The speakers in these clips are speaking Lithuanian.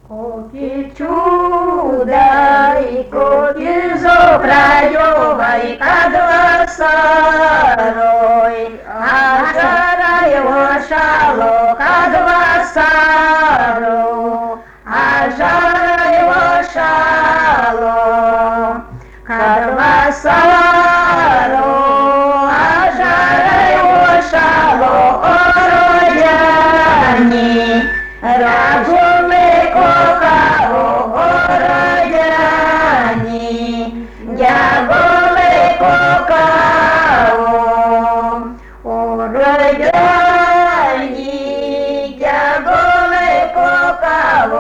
Kokį čiūdą, kokį zobrajovai, kad vasaroj, ašarai ošalo, kad vasaro, ašarai ošalo, kad vasaro, ašarai ošalo, orojani, ražume kokavo orojani, jagole kokavo orojani, jagole kokavo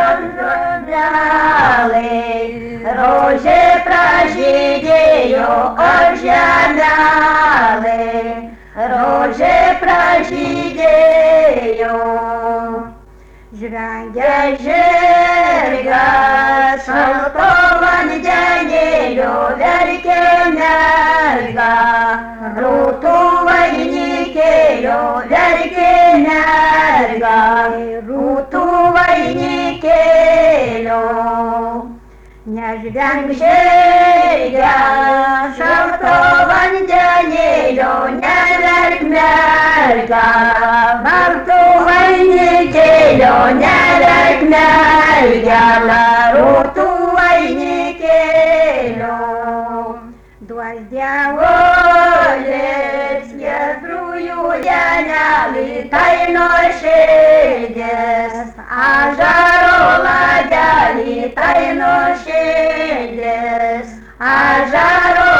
orojale, rože pražydėjo orželelė, rože pražydėjo. Žvengia žirgas, šalto vandenėlio verkė merga, rūtų vainikėlio verkė merga, rūtų vainikėlio. Nežvenk žirgas, šalto vandenėlio neverk merga, baltų vainikėlio neverk mergelę, rūtų vainikėlio. Duos dievolis giedrųjų dienelį, tai nuoširdis, ažaro lagelį, tai nuoširdis, ažaro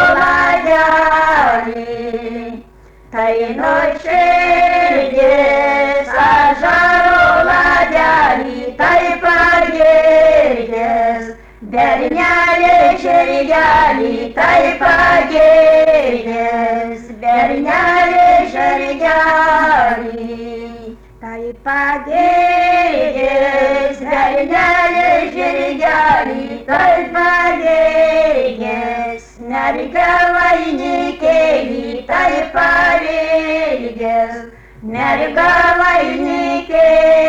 lagelį, tai nuoširdis, ažaro lagelį, tai pagirdis, bernelė žirgelį, tai pagirdis, bernelė žirgelį, tai pagirdis, bernelė žirgelį, tai pagirdis, merga vainikėlį, tai pavilgis, merga vainikėlį.